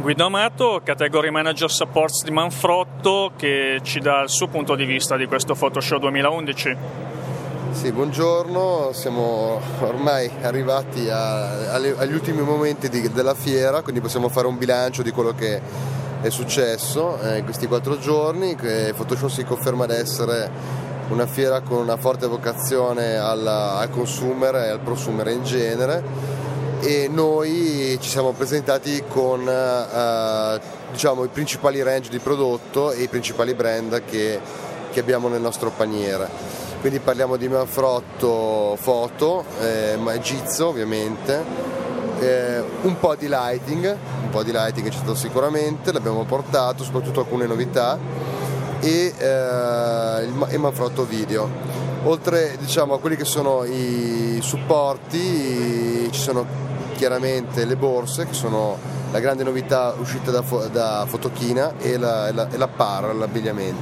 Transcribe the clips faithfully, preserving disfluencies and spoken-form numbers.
Guido Amato, Category Manager Supports di Manfrotto, che ci dà il suo punto di vista di questo Photoshow duemilaundici. Sì, buongiorno, siamo ormai arrivati a, alle, agli ultimi momenti di, della fiera, quindi possiamo fare un bilancio di quello che è successo eh, in questi quattro giorni. Che Photoshow si conferma di essere una fiera con una forte vocazione alla, al consumer e al prosumer in genere, e noi ci siamo presentati con eh, diciamo, i principali range di prodotto e i principali brand che, che abbiamo nel nostro paniere. Quindi parliamo di Manfrotto Foto, eh, Gizzo ovviamente, eh, un po' di lighting, un po' di lighting c'è stato sicuramente, l'abbiamo portato, soprattutto alcune novità, e, eh, il, e Manfrotto Video. Oltre diciamo, a quelli che sono i supporti, ci sono chiaramente le borse, che sono la grande novità uscita da, da Fotochina, e la, e la, e la Par, l'abbigliamento.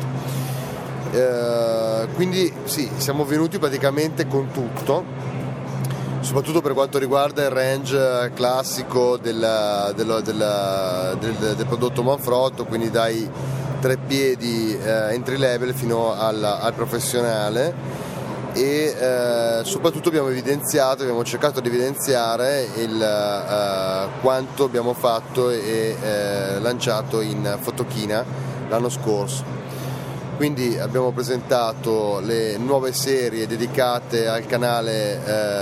Eh, quindi sì, siamo venuti praticamente con tutto, soprattutto per quanto riguarda il range classico del, del, del, del, del prodotto Manfrotto, quindi dai tre piedi eh, entry level fino al, al professionale. E eh, soprattutto abbiamo evidenziato, abbiamo cercato di evidenziare il, eh, quanto abbiamo fatto e eh, lanciato in Fotochina l'anno scorso. Quindi abbiamo presentato le nuove serie dedicate al canale,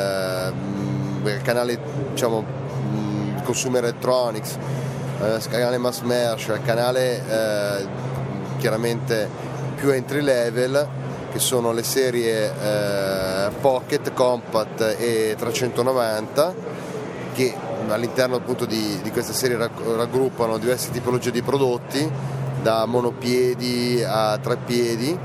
eh, canale diciamo, Consumer Electronics, eh, canale Mass Merch, canale eh, chiaramente più entry level, che sono le serie eh, Pocket, Compact e trecentonovanta, che all'interno appunto di, di queste serie raggruppano diverse tipologie di prodotti, da monopiedi a tre piedi,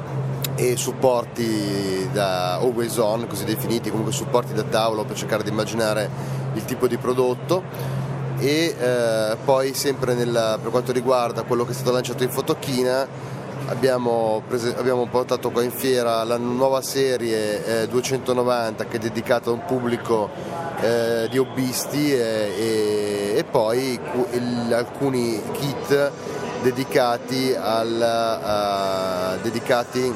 e supporti da always on, così definiti, comunque supporti da tavolo per cercare di immaginare il tipo di prodotto. E eh, poi sempre nel, per quanto riguarda quello che è stato lanciato in Fotochina, Abbiamo, prese, abbiamo portato qua in fiera la nuova serie eh, duecentonovanta, che è dedicata a un pubblico eh, di hobbisti, e, e, e poi il, alcuni kit dedicati al, a, dedicati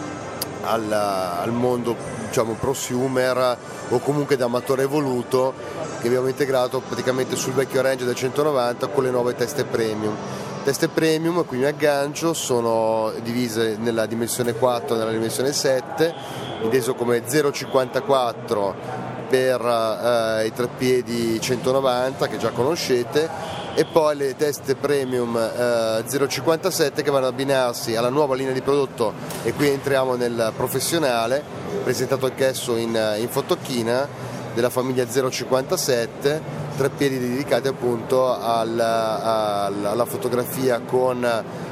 al, al mondo diciamo, prosumer o comunque da amatore evoluto, che abbiamo integrato praticamente sul vecchio range del centonovanta con le nuove teste premium. Teste premium, qui mi aggancio, sono divise nella dimensione quattro e nella dimensione sette, inteso come zero virgola cinquantaquattro per eh, i tre piedi centonovanta che già conoscete, e poi le teste premium eh, zero virgola cinquantasette che vanno ad abbinarsi alla nuova linea di prodotto, e qui entriamo nel professionale, presentato anch'esso in, in Fotochina, della famiglia zero virgola cinquantasette, tre piedi dedicati appunto alla, alla fotografia con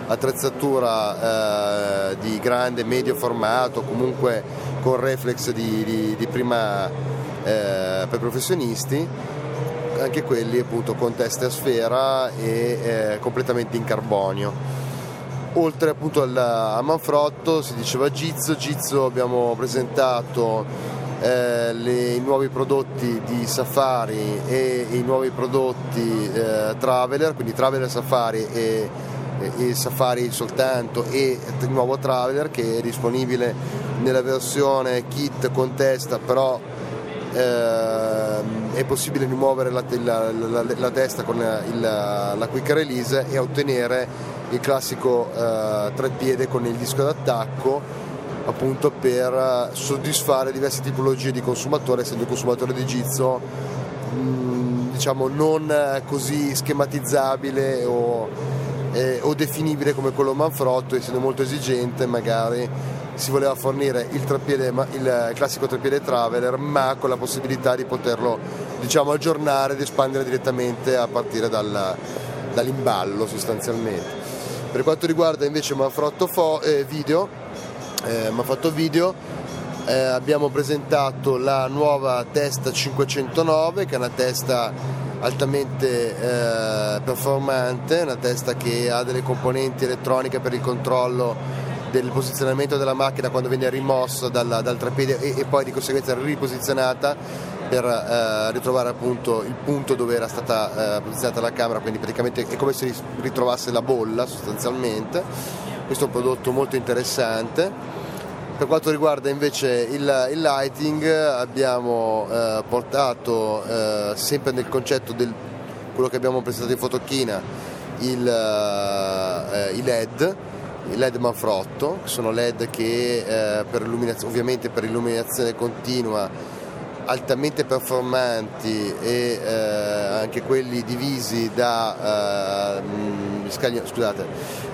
attrezzatura eh, di grande medio formato, comunque con reflex di, di, di prima eh, per professionisti, anche quelli appunto con teste a sfera e eh, completamente in carbonio. Oltre appunto al, a Manfrotto si diceva Gizzo, Gizzo abbiamo presentato Eh, le, i nuovi prodotti di Safari e i nuovi prodotti eh, Traveler, quindi Traveler Safari e, e, e Safari soltanto, e il nuovo Traveler che è disponibile nella versione kit con testa, però eh, è possibile rimuovere la, la, la, la testa con il, la quick release e ottenere il classico eh, treppiede con il disco d'attacco, appunto per soddisfare diverse tipologie di consumatore, essendo il consumatore di Gizzo mh, diciamo non così schematizzabile o, eh, o definibile come quello Manfrotto, essendo molto esigente. Magari si voleva fornire il treppiede, il classico treppiede Traveler, ma con la possibilità di poterlo diciamo aggiornare ed espandere direttamente a partire dal, dall'imballo sostanzialmente. Per quanto riguarda invece Manfrotto fo- eh, video Eh, Manfrotto Video, eh, abbiamo presentato la nuova testa cinquecentonove, che è una testa altamente eh, performante, una testa che ha delle componenti elettroniche per il controllo del posizionamento della macchina quando viene rimossa dal, dal treppiede e, e poi di conseguenza riposizionata, per eh, ritrovare appunto il punto dove era stata eh, posizionata la camera, quindi praticamente è come se ritrovasse la bolla sostanzialmente. Questo è un prodotto molto interessante. Per quanto riguarda invece il, il lighting, abbiamo eh, portato eh, sempre nel concetto del quello che abbiamo presentato in Fotochina, il, eh, i L E D, i L E D Manfrotto, che sono L E D che eh, per illuminazione, ovviamente per illuminazione continua, altamente performanti, e eh, anche quelli divisi da eh, scagli, scusate,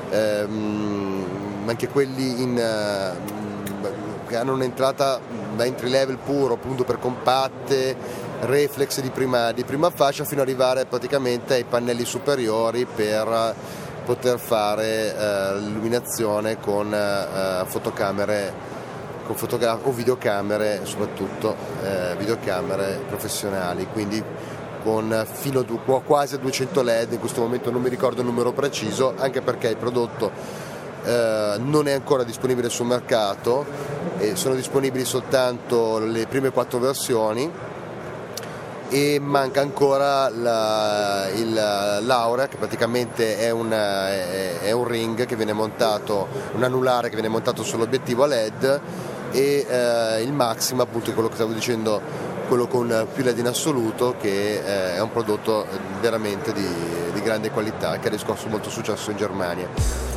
ehm, anche quelli in, eh, che hanno un'entrata da entry level puro, appunto per compatte, reflex di prima, di prima fascia, fino ad arrivare praticamente ai pannelli superiori per poter fare eh, l'illuminazione con eh, fotocamere con fotogra- o videocamere, soprattutto eh, videocamere professionali, quindi con fino a du- quasi a duecento L E D. In questo momento non mi ricordo il numero preciso, anche perché il prodotto eh, non è ancora disponibile sul mercato, e sono disponibili soltanto le prime quattro versioni, e manca ancora la, il, l'Aura, che praticamente è, una, è, è un ring che viene montato, un anulare che viene montato sull'obiettivo a L E D, e eh, il Maxima, appunto quello che stavo dicendo, quello con più L E D in assoluto, che eh, è un prodotto veramente di, di grande qualità, che ha riscosso molto successo in Germania.